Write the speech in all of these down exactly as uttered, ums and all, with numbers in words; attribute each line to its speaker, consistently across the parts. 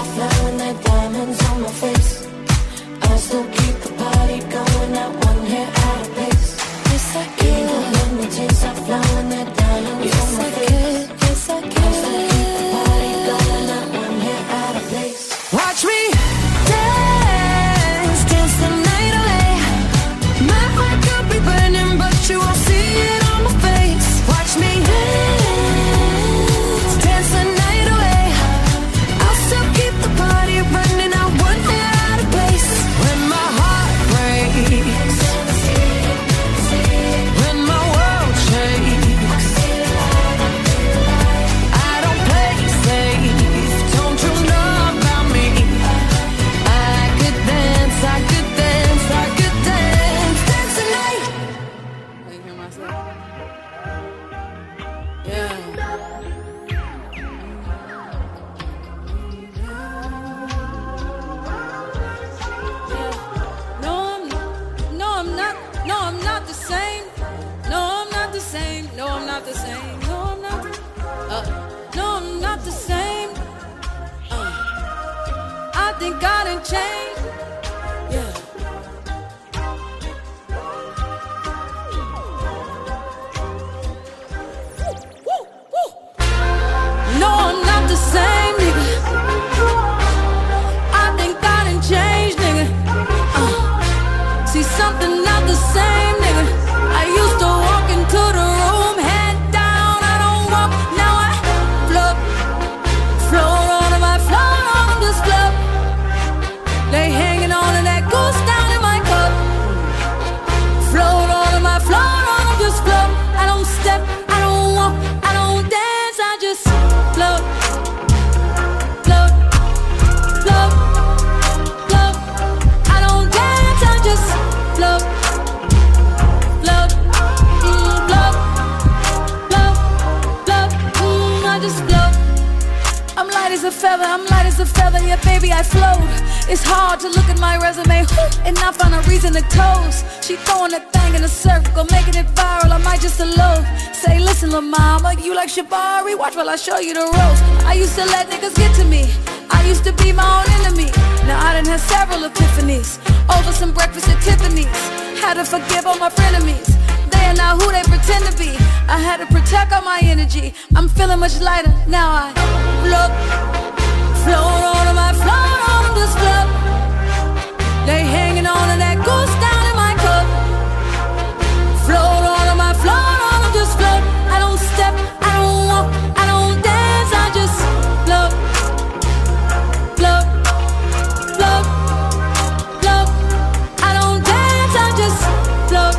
Speaker 1: fly when that diamonds on my face. I still keep the party going, not one hair out of place. Yes, I can. Even when the tears are flowing, that diamonds yes, on my I face. Can. Yes, I can. I still keep the party going, not one hair out of place.
Speaker 2: Watch me dance, dance the night away. My heart could be burning, but you won't see it on my face. Watch me dance, dance the night away. I'll still keep the party running, I won't get out of place. When my heart breaks, when my world shakes, I don't play safe, don't you know about me? I could dance, I could dance, I could dance, dance the night. I hear myself. Yeah. No, I'm not. No, I'm not. No, I'm not the same. No, I'm not the same. No, I'm not the same. No, I'm not. The, uh, no, I'm not the same. Uh, I think I done changed. Yeah. Woo, woo. No, I'm not the same, nigga. I think I done changed, nigga. Uh, see something not the same, nigga. I used to walk into the room, head down, I don't walk, now I float. Float on them, I float on them, just float. They hanging on to that goose down in my cup. Float on them, I float on them, just float. I don't step, I don't walk, I don't dance, I just float. Float, float, float. I don't dance, I just float. Float, mm, float, float, float, mm, I just float. I'm light as a feather, I'm light as a feather, yeah baby I float. It's hard to look at my resume whew, and not find a reason to toast. She throwing that thing in a circle, making it viral, I might just elope. Say listen lil' mama, you like Shabari, watch while I show you the ropes. I used to let niggas get to me, I used to be my own enemy. Now I done had several epiphanies, over some breakfast at Tiffany's. Had to forgive all my frenemies, they are not who they pretend to be. I had to protect all my energy, I'm feeling much lighter, now I float. Float on them, I float on them, just float. They hanging on to that goose down in my cup. Float on them, I float on them, just float. I don't step, I don't walk, I don't dance, I just float. Float, float, float. I don't dance, I just float.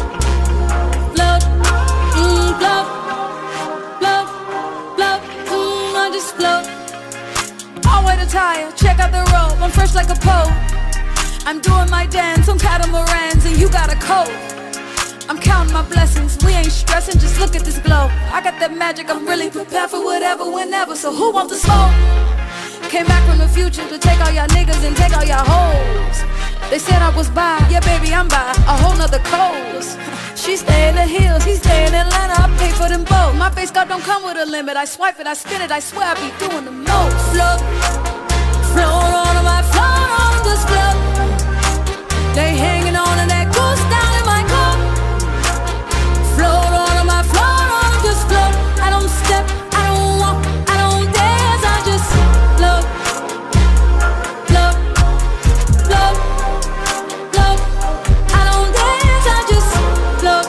Speaker 2: Float, mm, float, float, float, mm, I just float. I'll wear the tire, check out the robe, I'm fresh like a pope. I'm doing my dance on catamarans and you got a coat. I'm counting my blessings, we ain't stressing, just look at this glow. I got that magic, I'm really prepared for whatever, whenever, so who wants the smoke? Came back from the future to take all y'all niggas and take all y'all hoes. They said I was by, yeah baby I'm by a whole nother coast. She stay in the hills, he stay in Atlanta, I pay for them both. My face card don't come with a limit, I swipe it, I spin it, I swear I be doing the most. Float, float on them, I float on them, just float. They hanging on to that goose down in my cup. Float on them, I float on them, just float. I don't step, I don't walk, I don't dance, I just float. Float, float, float. I don't dance, I just float.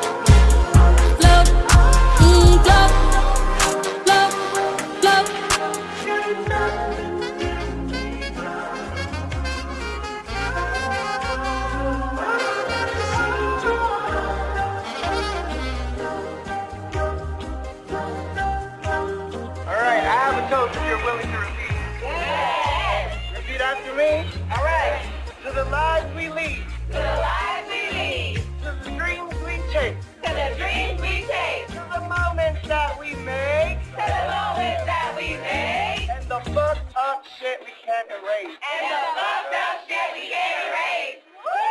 Speaker 2: Float, mm, float, float, float.
Speaker 3: toast if you're willing to repeat. Yes! Repeat after me. All right. To the lives we lead.
Speaker 4: To the lives we lead.
Speaker 3: To the dreams we chase.
Speaker 4: To the dreams we chase.
Speaker 3: To the moments that we make.
Speaker 4: To the moments that we make.
Speaker 3: And the fucked up shit we can't erase.
Speaker 4: And the fucked up shit we can't erase.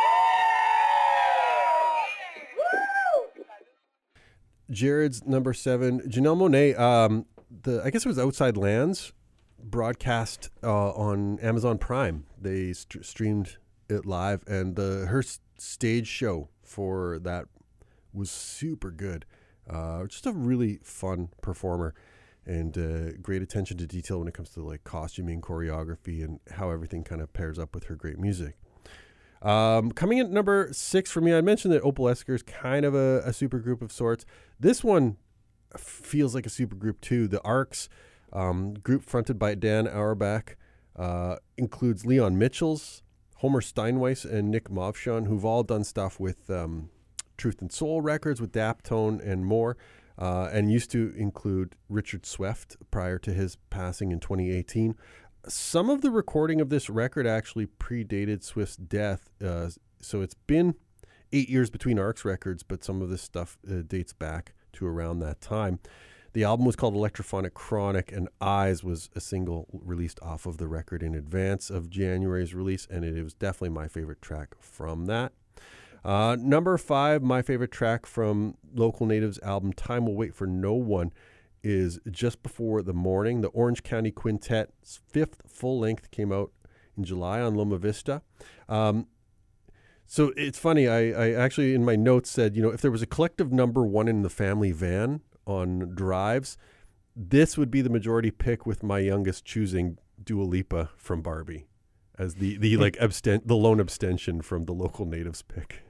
Speaker 4: Woo!
Speaker 5: Jared's number seven. Janelle Monáe, um, the I guess it was Outside Lands broadcast uh, on Amazon Prime. They st- streamed it live, and uh, her s- stage show for that was super good. Uh, just a really fun performer, and uh, great attention to detail when it comes to like costuming, choreography, and how everything kind of pairs up with her great music. Um, coming in at number six for me, I mentioned that Opal Esker is kind of a, a super group of sorts. This one feels like a super group too. The Arcs, um, group fronted by Dan Auerbach, uh, includes Leon Mitchells, Homer Steinweiss, and Nick Movshon, who've all done stuff with um, Truth and Soul Records, with Daptone and more, uh, and used to include Richard Swift prior to his passing in twenty eighteen. Some of the recording of this record actually predated Swift's death, uh, so it's been eight years between Arcs records, but some of this stuff uh, dates back to around that time. The album was called Electrophonic Chronic, and Eyes was a single released off of the record in advance of January's release, and it was definitely my favorite track from that. Uh, number five, my favorite track from Local Natives' album Time Will Wait for No One is Just Before the Morning. The Orange County Quintet's fifth full length came out in July on Loma Vista. Um, so it's funny, I, I actually in my notes said, you know, if there was a collective number one in the family van on drives, this would be the majority pick, with my youngest choosing Dua Lipa from Barbie as the, the like absten- the lone abstention from the Local Natives pick.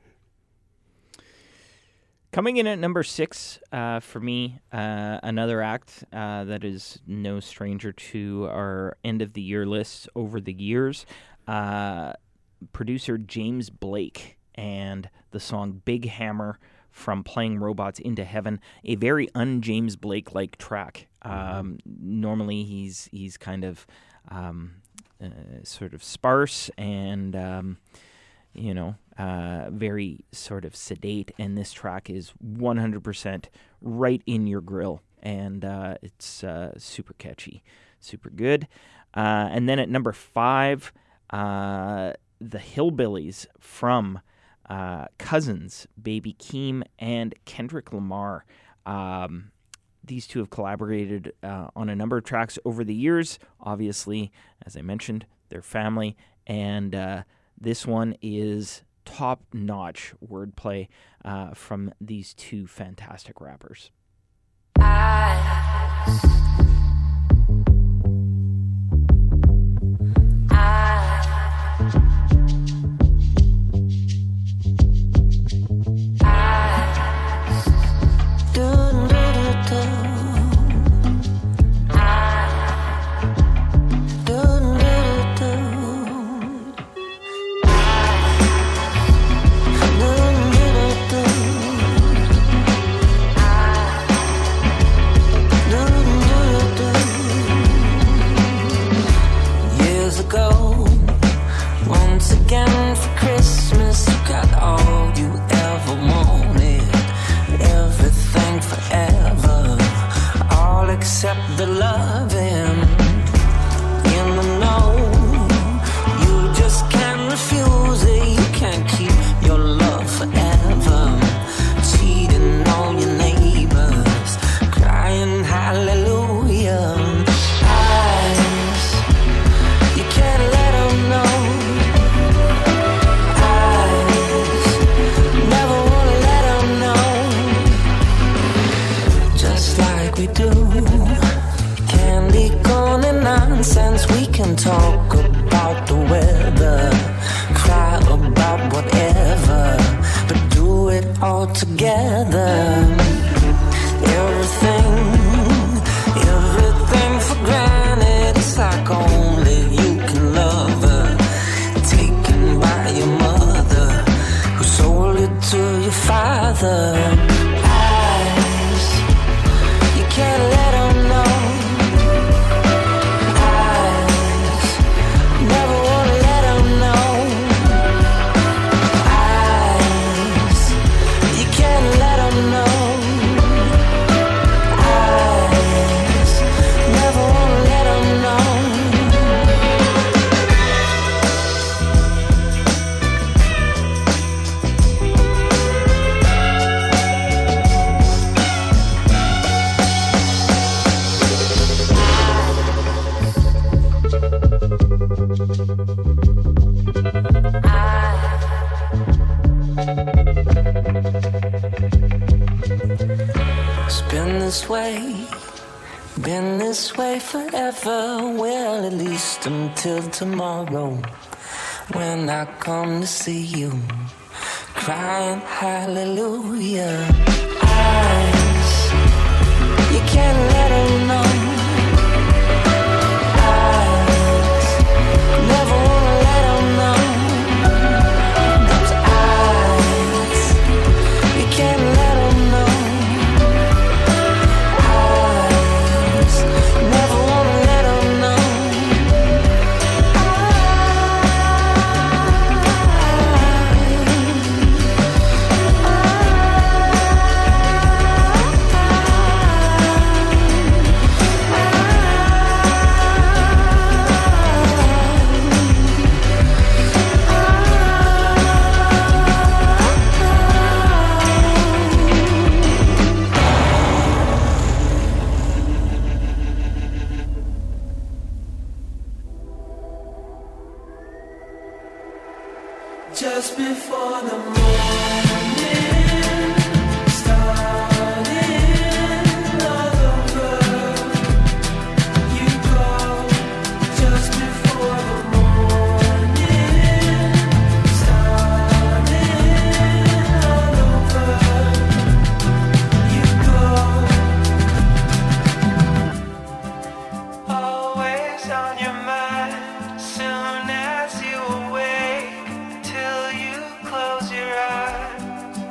Speaker 6: Coming in at number six uh, for me, uh, another act uh, that is no stranger to our end-of-the-year lists over the years, uh, producer James Blake and the song Big Hammer from Playing Robots into Heaven, a very un-James Blake-like track. Um, normally he's he's kind of um, uh, sort of sparse and... Um, you know, uh, very sort of sedate, and this track is one hundred percent right in your grill, and uh, it's uh, super catchy, super good. Uh, and then at number five, uh, the Hillbillies from uh, Cousins, Baby Keem, and Kendrick Lamar. Um, these two have collaborated uh, on a number of tracks over the years. Obviously, as I mentioned, they're family, and uh, this one is top-notch wordplay uh, from these two fantastic rappers.
Speaker 1: Eyes. Eyes. Eyes. Do, do, do, do. Eyes. Do, do, do, do. Years ago, once again for Christmas, you got all you ever wanted, everything forever, all except the loving. In the know, you just can't refuse it, you can't keep your love forever, cheating on your neighbors, crying hallelujah. Eyes, you can't let them know. Eyes, never wanna let them know. Just like we do, candy corn and nonsense, we can talk about the weather, cry about whatever, but do it all together. Everything, everything for granted, it's like only you can love her, taken by your mother, who sold it to your father. Eyes, you can't let them know. Eyes, never wanna let them know. Eyes, you can't let them know. Eyes, never wanna let them know. It's been this way, been this way forever. Well, at least until tomorrow, when I come to see you, crying hallelujah. Eyes, you can't let them know. Eyes, never wanna let them know. Those eyes, you can't let them know. Eyes, never wanna let them know.
Speaker 7: Just before the morning starting all over, you go. Just before the morning starting all over, you go. Always on your mind, soon as you awake. Till you close your eyes.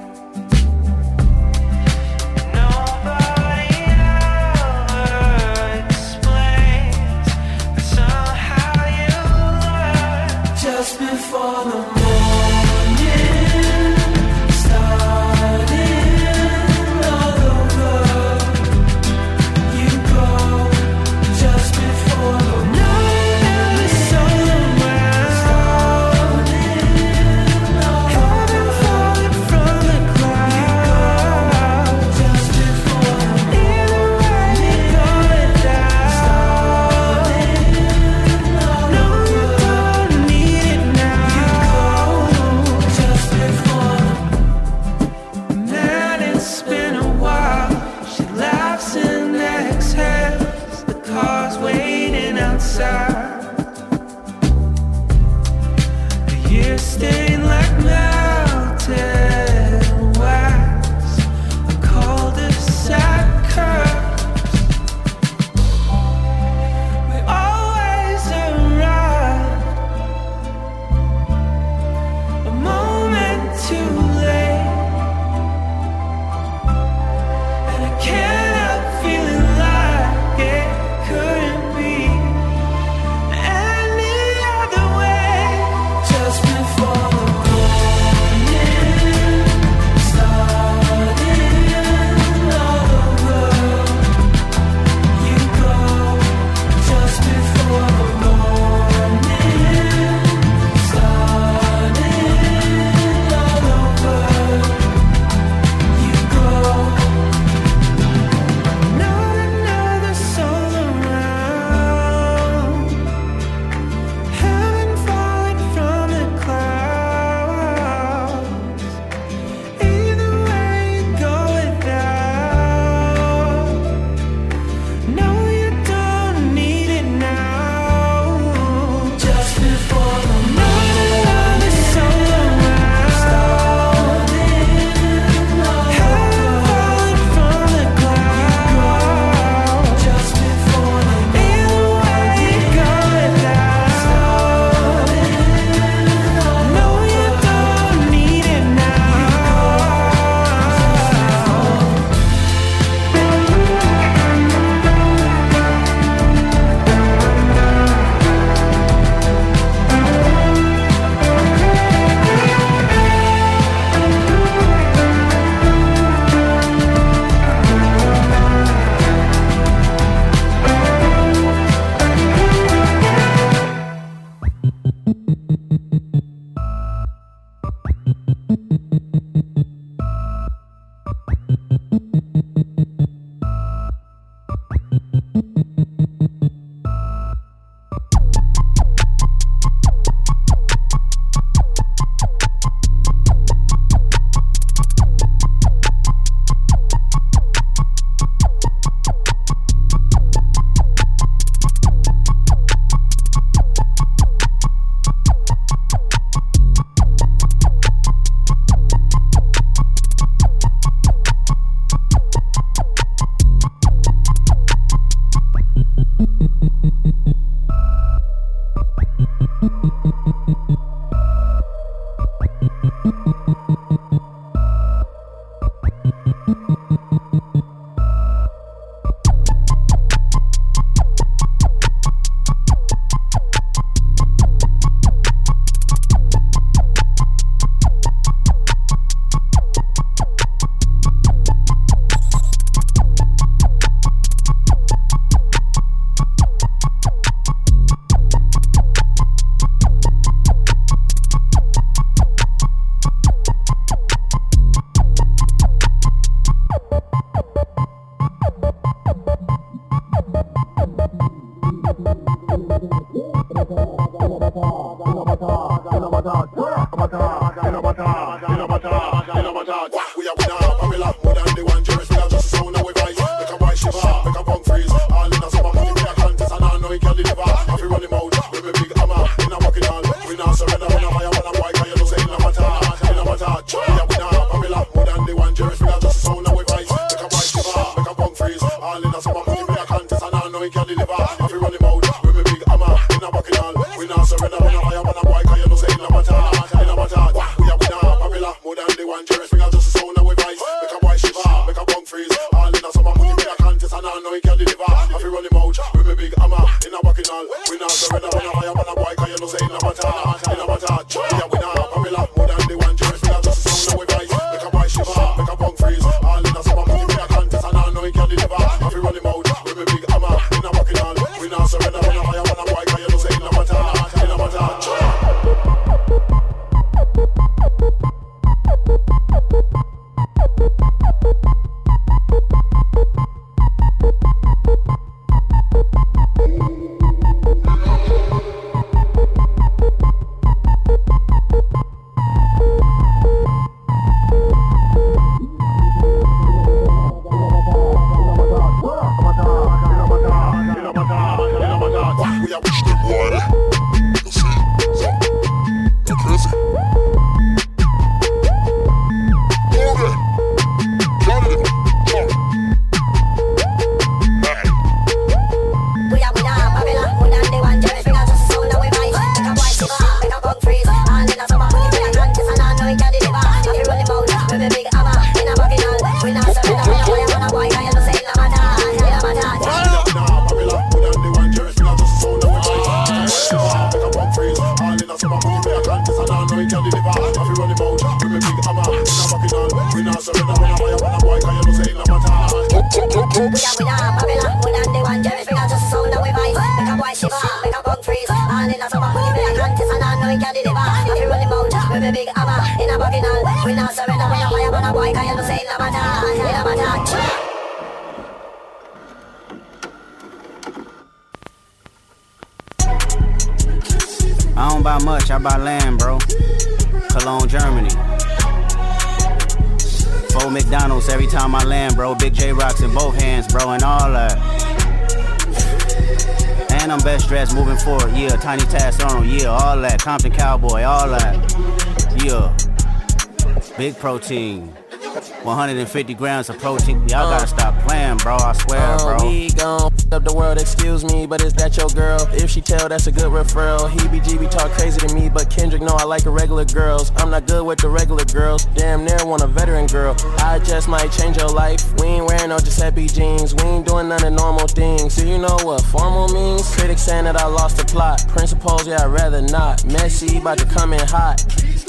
Speaker 7: Nobody ever explains, but somehow you learn. Just before the morning starting all over, you go. Just before the morning somewhere. Stained like melted wax, a cul-de-sac curves. We always arrive a moment too late, and I can't help feeling like it couldn't be any other way. Just before the
Speaker 8: I don't buy much, I buy land, bro. Cologne, Germany. Four McDonald's every time I land, bro. Big J-Rocks in both hands, bro, and all that. And I'm best dressed moving forward, yeah. Tiny Task on, yeah, all that. Compton Cowboy, all that. Yeah. Big protein. one hundred fifty grams of protein. Y'all uh, gotta stop playing, bro. I swear, uh, bro.
Speaker 9: We gon' f up the world, excuse me, but is that your girl? If she tell, that's a good referral. He B G B talk crazy to me, but Kendrick know I like the regular girls. I'm not good with the regular girls. Damn near want a veteran girl. I just might change your life. We ain't wearing no Giuseppe jeans. We ain't doing none of normal things. Do you know what formal means? Critics saying that I lost the plot. Principles, yeah, I'd rather not. Messy, about to come in hot.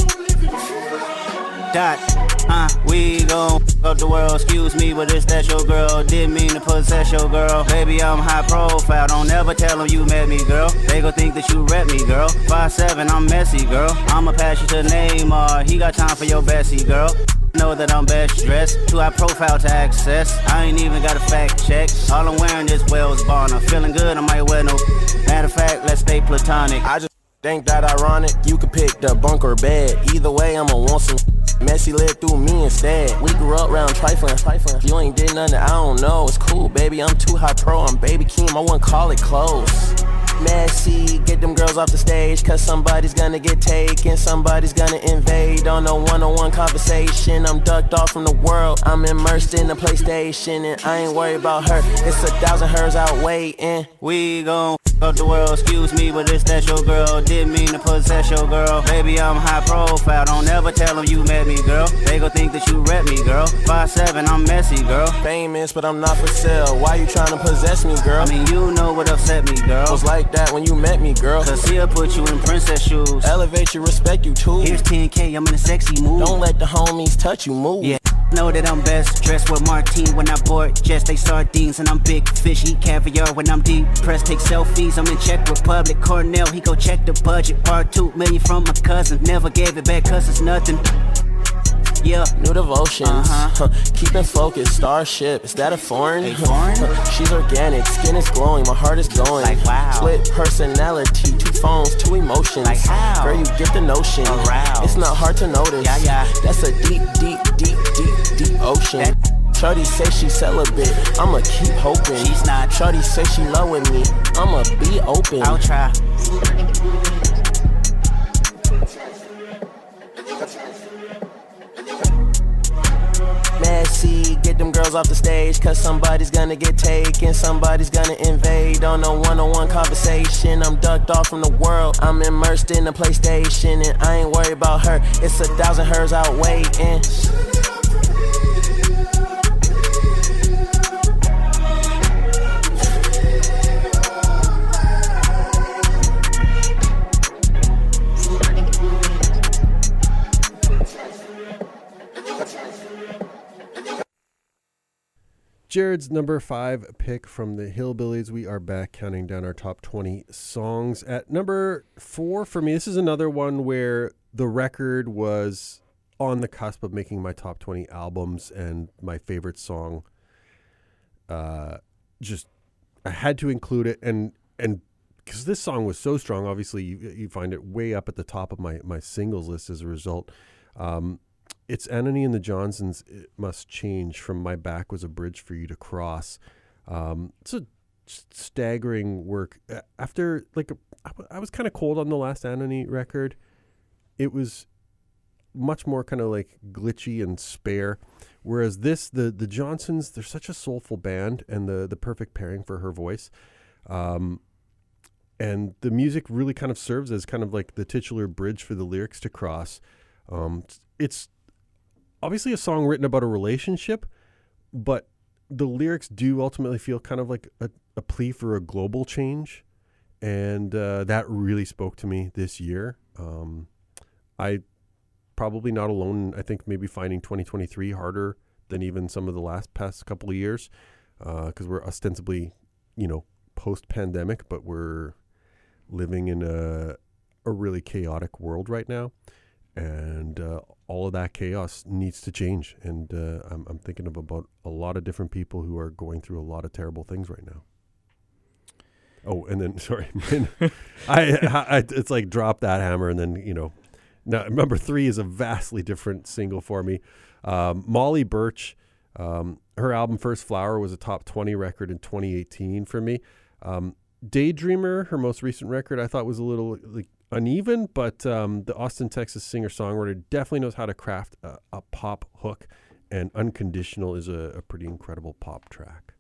Speaker 8: Dot. Uh, we gon' f up the world, excuse me, but is that your girl? Didn't mean to possess your girl. Baby, I'm high profile, don't ever tell them you met me, girl. They gon' think that you rep me, girl. five seven, I'm messy, girl. I'ma pass you to Neymar, he got time for your Bessie, girl. Know that I'm best dressed, too high profile to access. I ain't even got a fact check. All I'm wearing is Wells Bonner. Feeling good, I might wear no. Matter of fact, let's stay platonic.
Speaker 9: I just think that ironic. You could pick the bunk or bed. Either way, I'ma want some. Messi lived through me instead. We grew up round trifling, trifling. You ain't did nothing, I don't know. It's cool, baby, I'm too high pro. I'm Baby Keem, I wouldn't call it close. Messi, get them girls off the stage, cause somebody's gonna get taken, somebody's gonna invade on a one-on-one conversation. I'm ducked off from the world, I'm immersed in the PlayStation, and I ain't worried about her. It's a thousand hers out waiting.
Speaker 8: We gon' f up the world, excuse me, but is that your girl? Didn't mean to possess your girl. Baby, I'm high profile, don't ever tell them you met me, girl. They gon' think that you rep me, girl. five seven, I'm messy, girl.
Speaker 9: Famous, but I'm not for sale. Why you tryna possess me, girl?
Speaker 8: I mean, you know what upset me, girl.
Speaker 9: Was like that when you met me, girl.
Speaker 8: Cause he'll put you in princess shoes.
Speaker 9: Elevate you, respect you too.
Speaker 8: Here's ten K, I'm in a sexy mood.
Speaker 9: Don't let the homies touch you, move.
Speaker 8: Yeah, know that I'm best dressed with Martine when I board jets. They sardines and I'm big fish, eat caviar when I'm deep pressed. Take selfies, I'm in Czech Republic. Cornell, he go check the budget. Part two million from my cousin. Never gave it back cause it's nothing. Yeah.
Speaker 9: New devotions.
Speaker 8: Uh-huh.
Speaker 9: Keeping focused. Starship. Is that a foreign?
Speaker 8: A foreign?
Speaker 9: She's organic. Skin is glowing. My heart is going.
Speaker 8: Like wow.
Speaker 9: Split personality. Two phones. Two emotions.
Speaker 8: Like how?
Speaker 9: Girl, you get the notion.
Speaker 8: Aroused.
Speaker 9: It's not hard to notice.
Speaker 8: Yeah, yeah.
Speaker 9: That's a deep, deep, deep, deep, deep ocean.
Speaker 8: That-
Speaker 9: Shorty say she celibate, I'ma keep hoping.
Speaker 8: She's not.
Speaker 9: Shorty say she low with me, I'ma be open.
Speaker 8: I'll try.
Speaker 9: Messy, get them girls off the stage, cause somebody's gonna get taken, somebody's gonna invade on a one-on-one conversation. I'm ducked off from the world, I'm immersed in the PlayStation, and I ain't worried about her, it's a thousand hers out waiting.
Speaker 5: Jared's number five pick from the Hillbillies. We are back counting down our top twenty songs. At number four for me, this is another one where the record was on the cusp of making my top twenty albums, and my favorite song, uh, just, I had to include it. And, and because this song was so strong, obviously you, you find it way up at the top of my, my singles list as a result. Um, It's Anony and the Johnsons, It Must Change, from My Back Was a Bridge for You to Cross. Um, it's a staggering work. After, like, I was kind of cold on the last Anony record. It was much more kind of like glitchy and spare. Whereas this, the the Johnsons, they're such a soulful band and the, the perfect pairing for her voice. Um, and the music really kind of serves as kind of like the titular bridge for the lyrics to cross. Um, it's obviously a song written about a relationship, but the lyrics do ultimately feel kind of like a, a plea for a global change. And uh, that really spoke to me this year. Um, I probably not alone. I think maybe finding twenty twenty-three harder than even some of the last past couple of years, because uh, we're ostensibly, you know, post-pandemic, but we're living in a, a really chaotic world right now. And uh, all of that chaos needs to change. And uh, I'm, I'm thinking of about a lot of different people who are going through a lot of terrible things right now. Oh, and then, sorry, I, I, it's like drop that hammer. And then, you know, now number three is a vastly different single for me. Um, Molly Birch, um, her album First Flower was a top twenty record in twenty eighteen for me. Um, Daydreamer, her most recent record, I thought was a little like uneven, but um, the Austin, Texas singer-songwriter definitely knows how to craft a, a pop hook, and Unconditional is a, a pretty incredible pop track.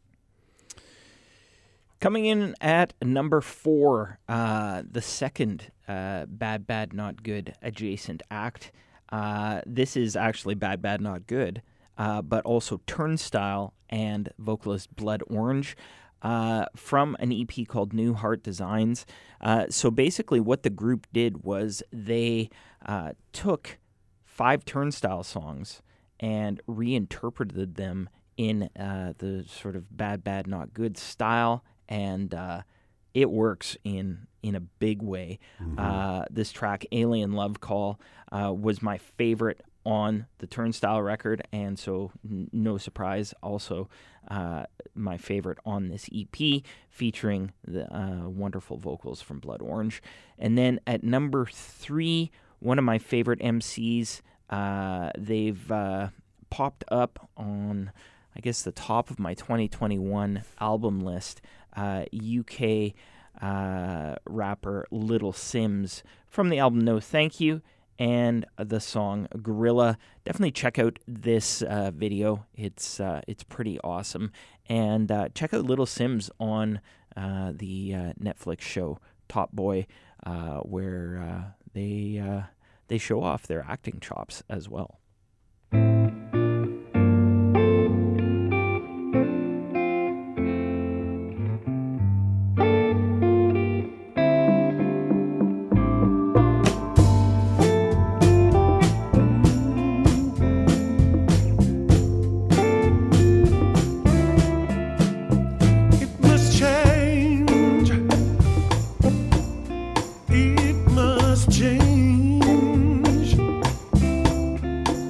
Speaker 6: Coming in at number four, uh, the second uh, Bad Bad Not Good adjacent act. Uh, this is actually Bad Bad Not Good, uh, but also Turnstile and vocalist Blood Orange. Uh, from an E P called New Heart Designs. Uh, so basically what the group did was they uh, took five Turnstile songs and reinterpreted them in uh, the sort of Bad Bad Not Good style, and uh, it works in in a big way. Mm-hmm. Uh, this track, Alien Love Call, uh, was my favorite on the Turnstile record, and so n- no surprise, also uh, my favorite on this E P, featuring the uh, wonderful vocals from Blood Orange. And then at number three, one of my favorite M Cs, uh, they've uh, popped up on, I guess, the top of my twenty twenty-one album list, uh, U K uh, rapper Little Sims, from the album No Thank You, and the song Gorilla. Definitely check out this uh, video. It's uh, it's pretty awesome. And uh, check out Little Sims on uh, the uh, Netflix show Top Boy, uh, where uh, they uh, they show off their acting chops as well.
Speaker 10: It must change.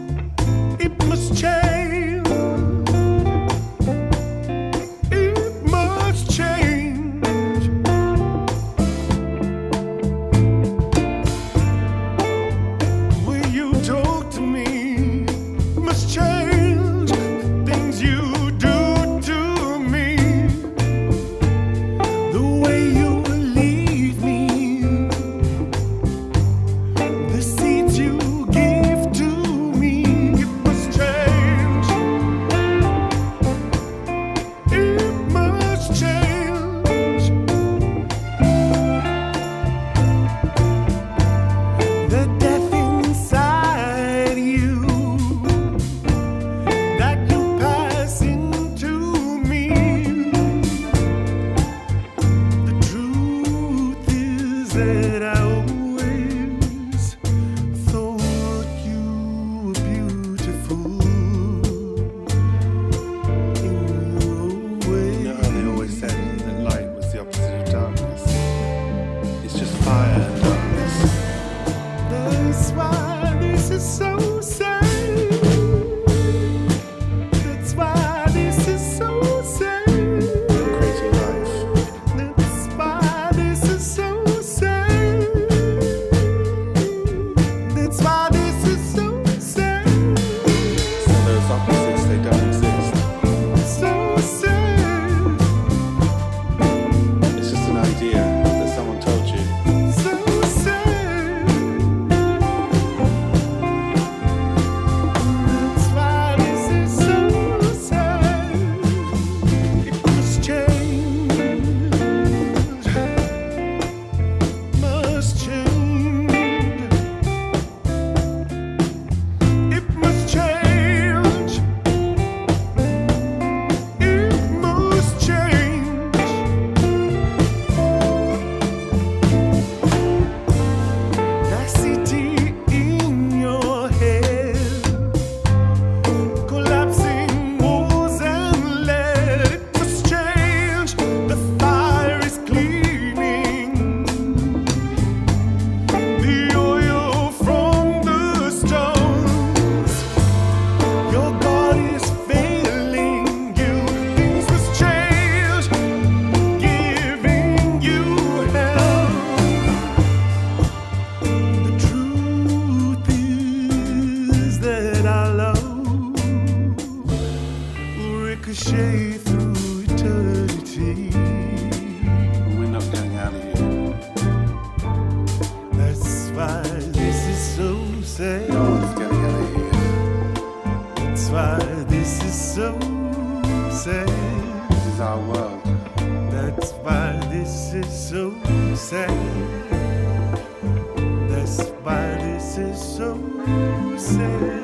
Speaker 10: why this is so sad.
Speaker 11: No one's getting out of here.
Speaker 10: That's why this is so sad.
Speaker 11: This is our world.
Speaker 10: That's why this is so sad. That's why this is so sad.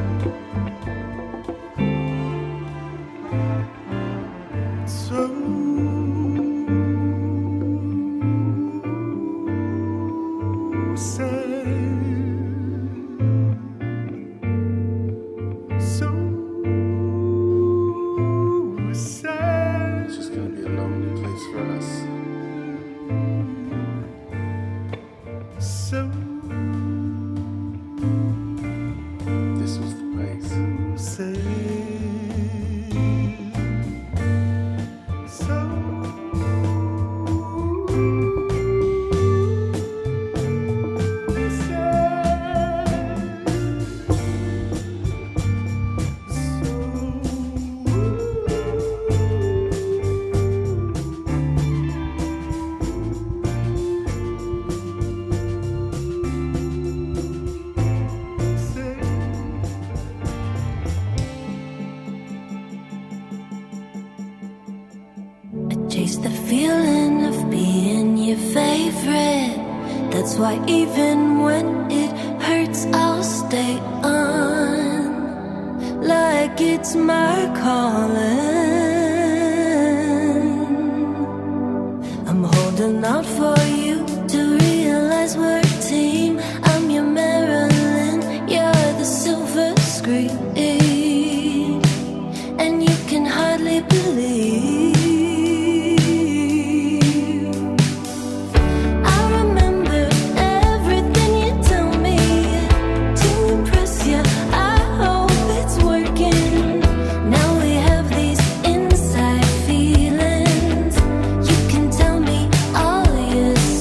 Speaker 10: So
Speaker 1: chase the feeling of being your favorite. That's why even when it hurts, I'll stay on, like it's my calling. I'm holding out for you to realize we're a team. I'm your Marilyn, you're the silver screen, and you can hardly believe. Yes.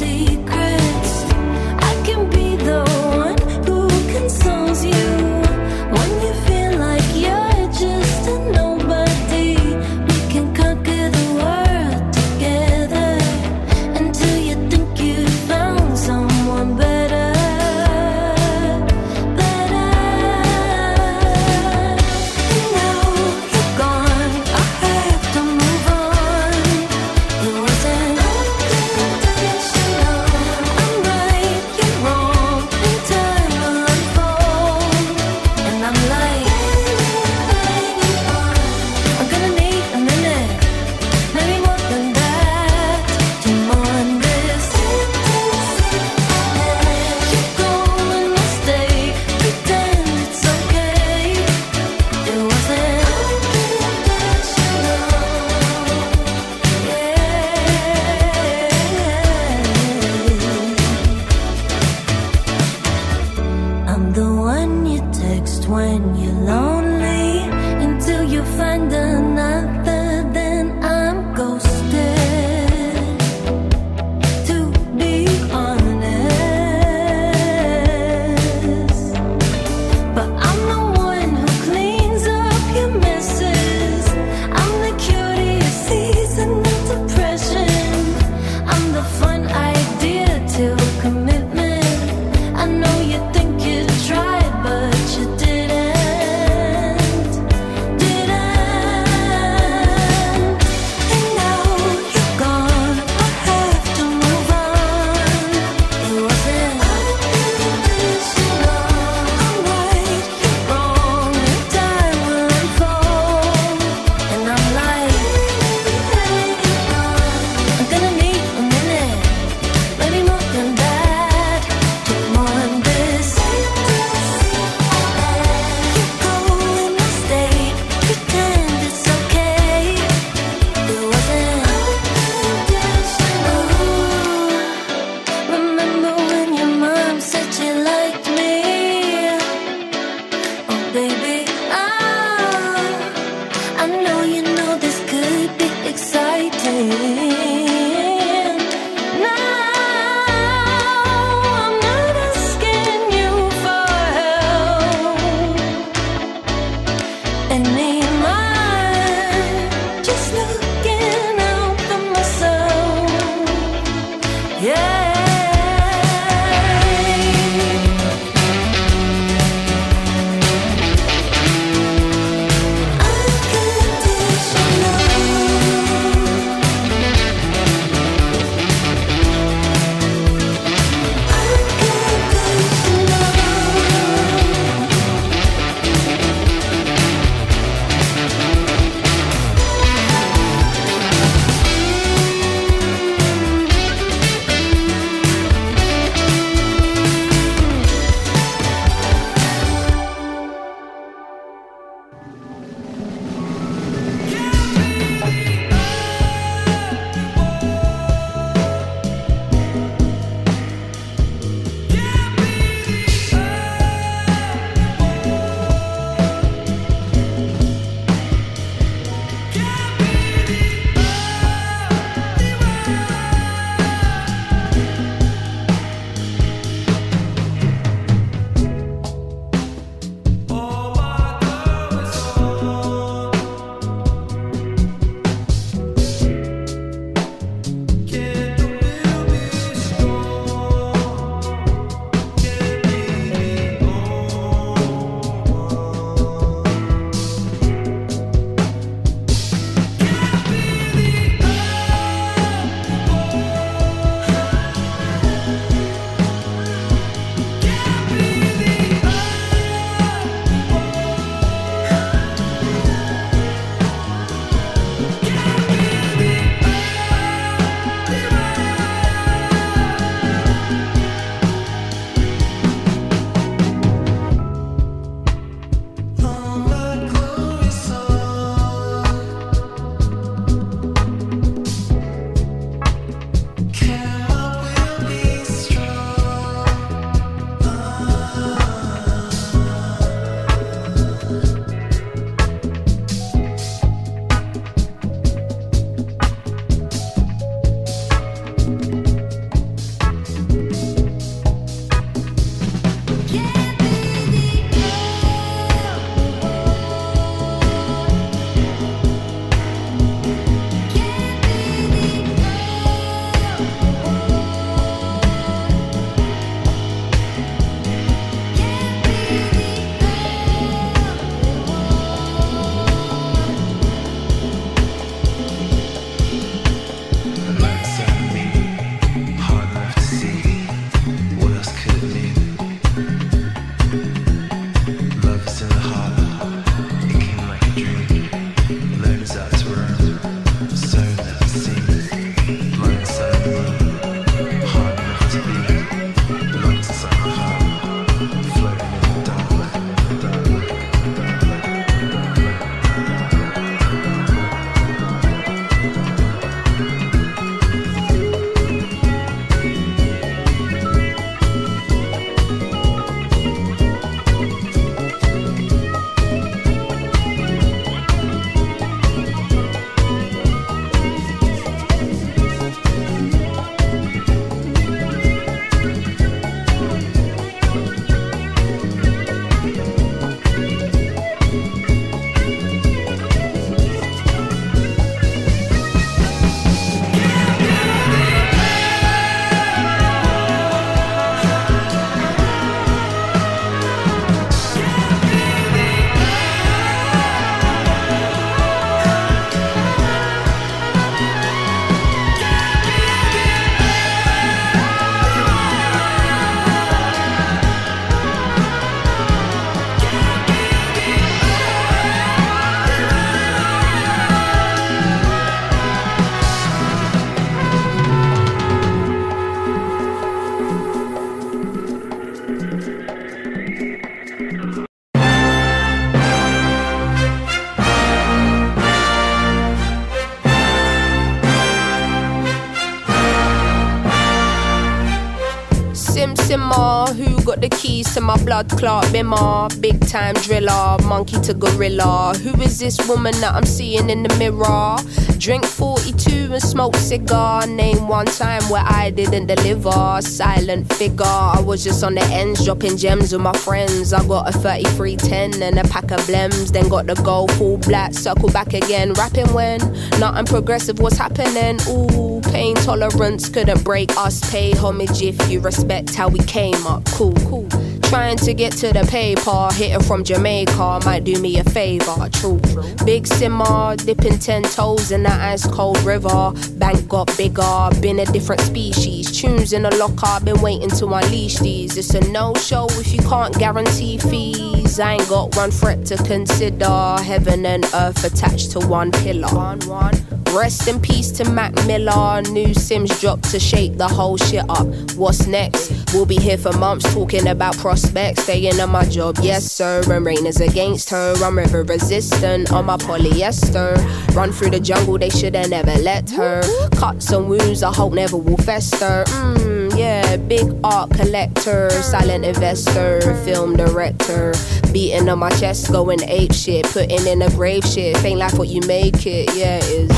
Speaker 12: Sim Simmer, who got the keys to my blood clot bimmer? Big time driller, monkey to gorilla. Who is this woman that I'm seeing in the mirror? Drink forty-two and smoke cigar. Name one time where I didn't deliver. Silent figure, I was just on the ends, dropping gems with my friends. I got a thirty-three ten and a pack of blems. Then got the gold full black, circle back again. Rapping when nothing progressive was happening. Ooh, pain tolerance couldn't break us. Pay homage if you respect how we came up. Cool, cool. Trying to get to the paper, hitting from Jamaica might do me a favor. True, big simmer, dipping ten toes in the ice cold river. Bank got bigger, been a different species. Tunes in the locker, been waiting to unleash these. It's a no-show if you can't guarantee fees. I ain't got one threat to consider. Heaven and earth attached to one pillar. One, one. Rest in peace to Mac Miller. New Sims dropped to shake the whole shit up. What's next? We'll be here for months talking about prospects. Staying on my job, yes sir. And rain is against her. I'm river resistant on my polyester. Run through the jungle, they should've never let her. Cuts and wounds I hope never will fester. Mmm, yeah, big art collector. Silent investor, film director. Beating on my chest, going ape shit. Putting in a grave shit. Ain't like what you make it, yeah it is.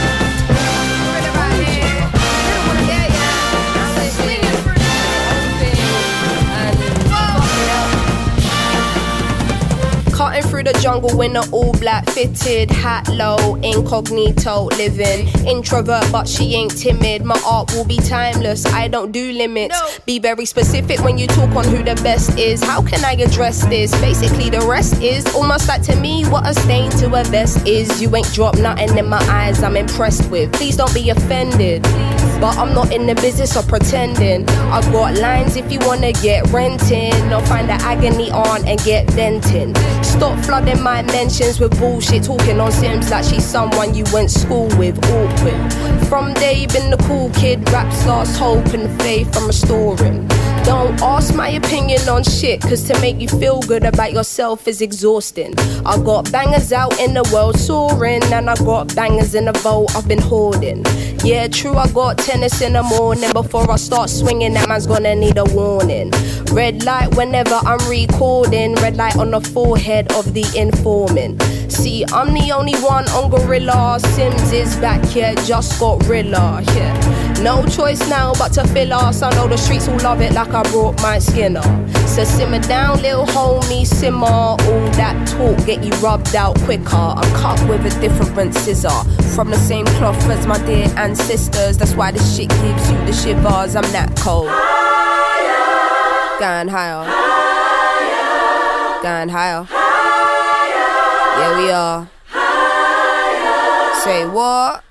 Speaker 12: Cutting through the jungle in an all-black fitted hat low, incognito living. Introvert but she ain't timid. My art will be timeless, I don't do limits. No. Be very specific when you talk on who the best is. How can I address this? Basically the rest is almost like to me what a stain to a vest is. You ain't dropped nothing in my eyes I'm impressed with. Please don't be offended, but I'm not in the business of pretending. I've got lines if you wanna get renting, or find the agony on and get venting. Stop flooding my mentions with bullshit, talking on Sims like she's someone you went school with. Awkward. From day been the cool kid, raps lost hope and faith I'm restoring. Don't ask my opinion on shit, cause to make you feel good about yourself is exhausting. I got bangers out in the world soaring, and I got bangers in the vault I've been hoarding. Yeah, true, I got tennis in the morning. Before I start swinging, that man's gonna need a warning. Red light whenever I'm recording. Red light on the forehead of the informant. See, I'm the only one on Gorilla. Sims is back here, just got Rilla, yeah. No choice now but to fill us. I know the streets will love it like I brought my Skinner. So simmer down, little homie, simmer. All that talk get you rubbed out quicker. I'm cut with a different scissor, from the same cloth as my dear ancestors. That's why this shit gives you the shivers. I'm that cold. Higher. Going higher. Higher. Going higher. Higher. Yeah, we are. Higher. Say what?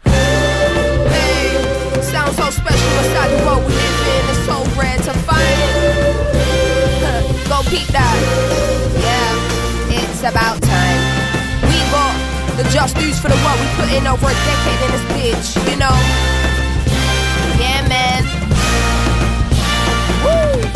Speaker 12: Hey, sounds so special inside the world we live in. It's so rare to find. peep that. Yeah, it's about time. We got the just dues for the work we put in over a decade in this bitch, you know. Yeah, man. Woo!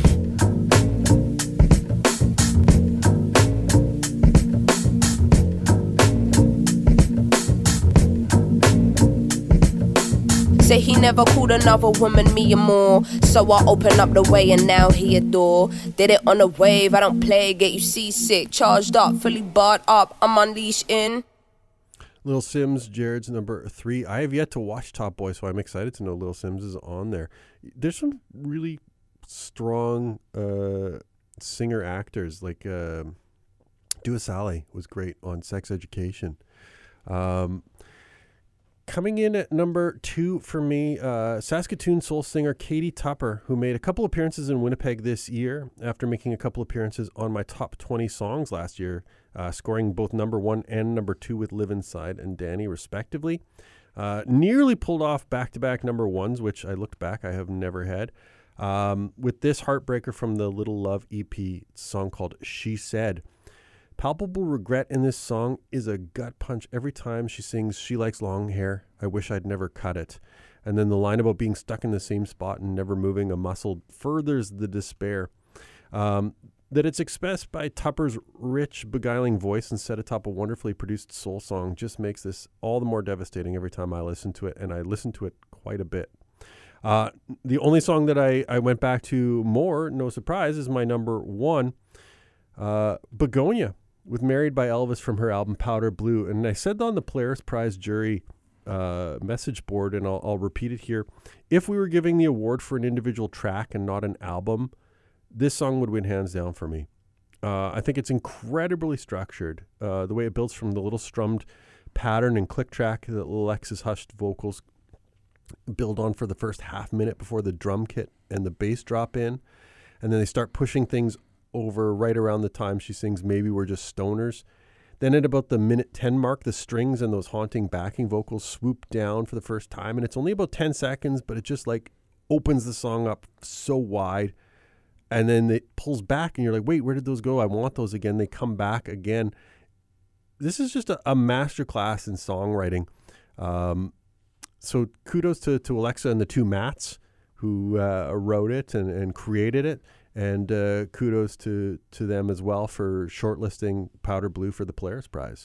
Speaker 12: Say he never called another woman me and more. So I open up the way and now he adore. Did it on a wave, I don't play, get you seasick. Charged up, fully barred up, I'm unleashed in.
Speaker 5: Lil Sims, Jared's number three. I have yet to watch Top Boy, so I'm excited to know Lil Sims is on there. There's some really strong uh, singer actors, like uh, Dua Saleh was great on Sex Education. Um, coming in at number two for me, uh, Saskatoon soul singer Katie Tupper, who made a couple appearances in Winnipeg this year after making a couple appearances on my top twenty songs last year, uh, scoring both number one and number two with Live Inside and Danny, respectively. Uh, nearly pulled off back-to-back number ones, which I looked back, I have never had. Um, with this heartbreaker from the Little Love E P song called She Said. Palpable regret in this song is a gut punch every time she sings She Likes Long Hair, I Wish I'd Never Cut It. And then the line about being stuck in the same spot and never moving a muscle furthers the despair. Um, that it's expressed by Tupper's rich, beguiling voice and set atop a wonderfully produced soul song just makes this all the more devastating every time I listen to it, and I listen to it quite a bit. Uh, the only song that I, I went back to more, no surprise, is my number one, uh, Begonia, with Married by Elvis from her album Powder Blue. And I said on the Polaris Prize jury uh, message board, and I'll, I'll repeat it here, if we were giving the award for an individual track and not an album, this song would win hands down for me. Uh, I think it's incredibly structured. Uh, the way it builds from the little strummed pattern and click track that Alexis hushed vocals build on for the first half minute before the drum kit and the bass drop in. And then they start pushing things over right around the time she sings Maybe We're Just Stoners. Then at about the minute ten mark, the strings and those haunting backing vocals swoop down for the first time. And it's only about ten seconds, but it just like opens the song up so wide. And then it pulls back and you're like, wait, where did those go? I want those again. They come back again. This is just a, a masterclass in songwriting. Um, so kudos to, to Alexa and the two Matts who uh, wrote it and, and created it. And uh, kudos to, to them as well for shortlisting Powder Blue for the Polaris Prize.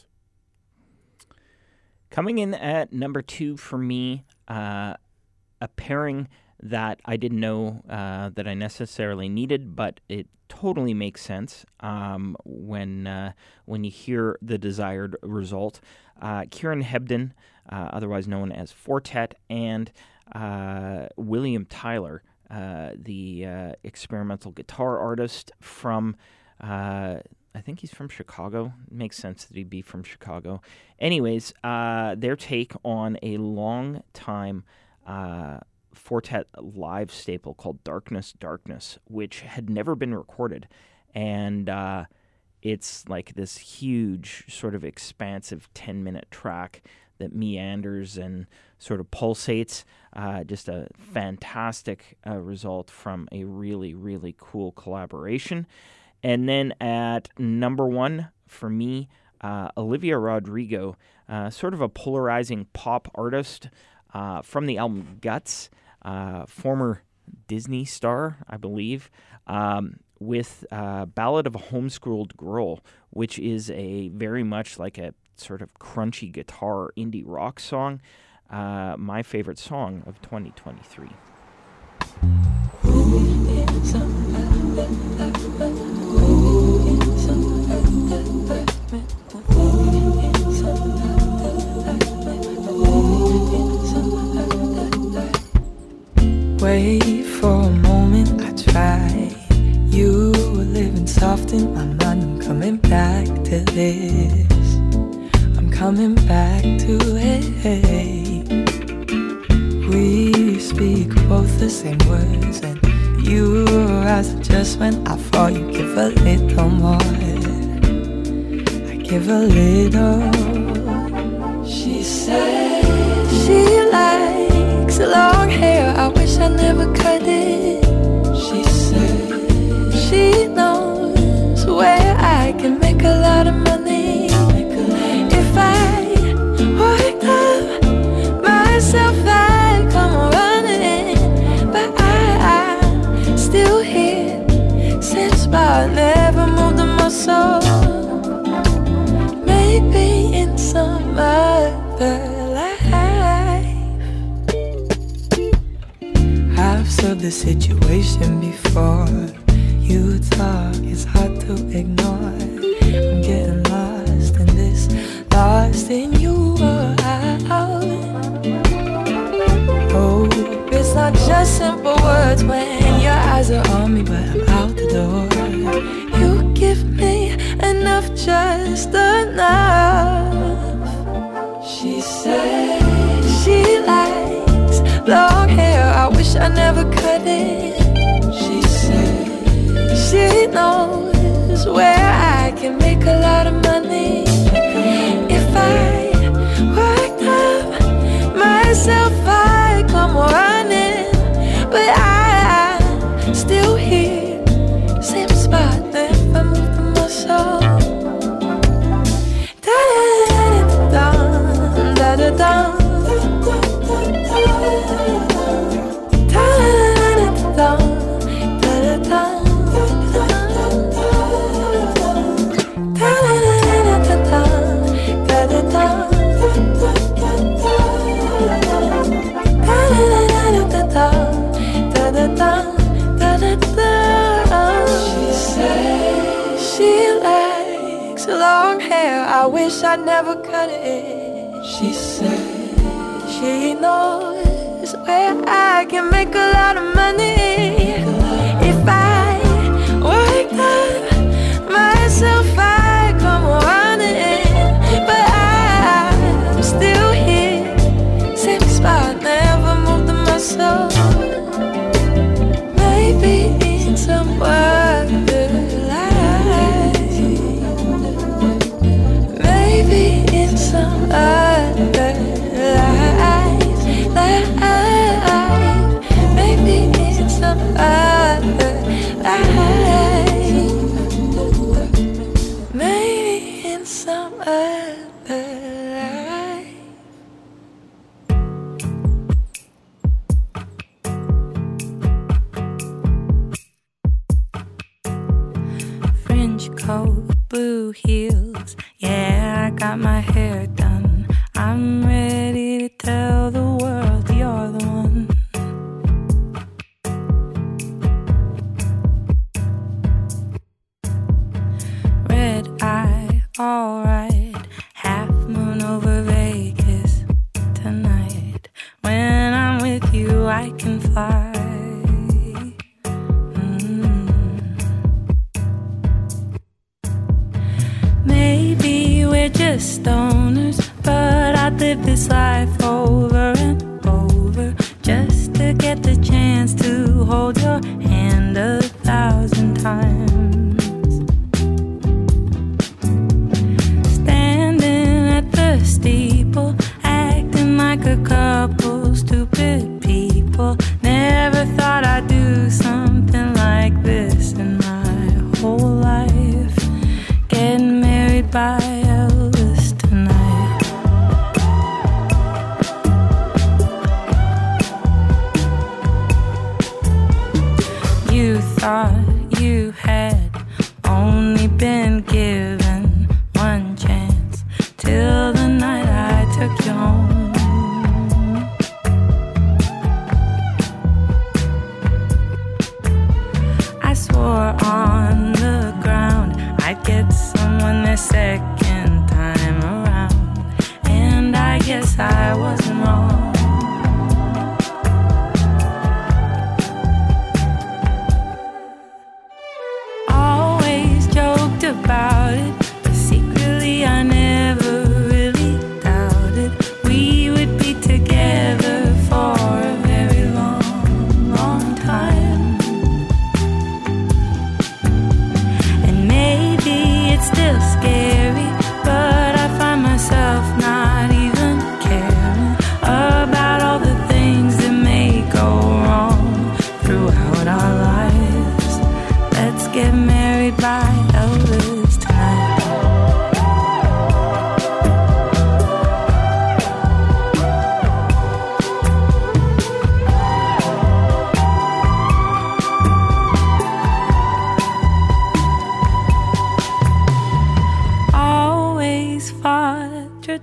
Speaker 6: Coming in at number two for me, uh, a pairing that I didn't know uh, that I necessarily needed, but it totally makes sense um, when uh, when you hear the desired result. Uh, Kieran Hebden, uh, otherwise known as Fortet, and uh, William Tyler, Uh, the uh, experimental guitar artist from, uh, I think he's from Chicago. It makes sense that he'd be from Chicago. Anyways, uh, their take on a long time uh, Fortet live staple called Darkness, Darkness, which had never been recorded. And uh, it's like this huge sort of expansive ten-minute track that meanders and sort of pulsates. Uh, just a fantastic uh, result from a really, really cool collaboration. And then at number one for me, uh, Olivia Rodrigo, uh, sort of a polarizing pop artist uh, from the album Guts, uh, former Disney star, I believe, um, with uh, Ballad of a Homeschooled Girl, which is a very much like a sort of crunchy guitar indie rock song. Uh, my favorite song of twenty twenty-three.
Speaker 13: Wait for a moment, I try. You were living soft in my mind. I'm coming back to this. I'm coming back to it. We speak both the same words, and you rise just when I fall. You give a little more, I give a little. She said she likes long hair, I wish I never cut it. She said she knows spot, never moved a muscle. Maybe in some other life I've observed the situation before. You talk, it's hard to ignore. I'm getting lost in this, lost in you or out. Oh, it's not just simple words when your eyes are on me, but I'm out the door. You give me enough, just enough. She said she likes long hair, I wish I never cut it. She said she knows where I can make a lot of money if I worked up myself. I come running, but I'm still here, same spot, never moved the muscle. Da da da da da da. Long hair, I wish I never cut it. She said she knows where I can make a lot of money if I worked up myself. I come running, but I'm still here, same spot, never moved the muscle. Maybe in some other life, maybe in some other life, life, maybe in some other life, maybe in some other life. French coat, blue heels, yeah, I got my hair done. I'm ready to tell the world you're the one. Red eye, alright, half moon over Vegas tonight. When I'm with you, I can fly. Maybe we're just stoners, but I'd live this life over and over just to get the chance to hold your hand a thousand times. Standing at the steeple, acting like a couple stupid people. Never thought I'd do something like this in my whole life. Getting married by Elvis tonight. You thought you had only been given one chance, till the night I took you home. I swore on the ground I'd get someone the second time around, and I guess I wasn't wrong. Always joked about it, but secretly I never really doubted we would be together for a very long, long time. And maybe it's still scary, but I find myself not even caring about all the things that may go wrong throughout our lives. Let's get married by Elvis tonight.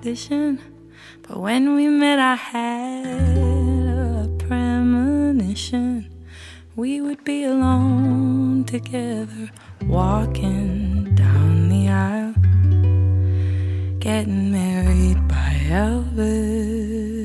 Speaker 13: audition. But when we met, I had a premonition. We would be alone together, walking down the aisle, getting married by Elvis.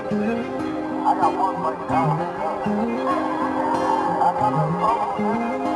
Speaker 3: I got one